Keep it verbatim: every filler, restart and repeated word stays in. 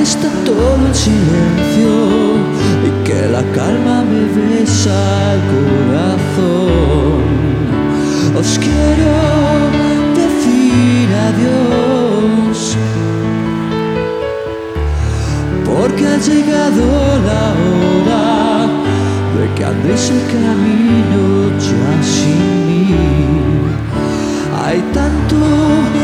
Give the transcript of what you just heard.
está todo en silencio y que la calma me besa el corazón. Os quiero decir adiós, porque ha llegado la hora de que andéis el camino ya sin mí. Hay tanto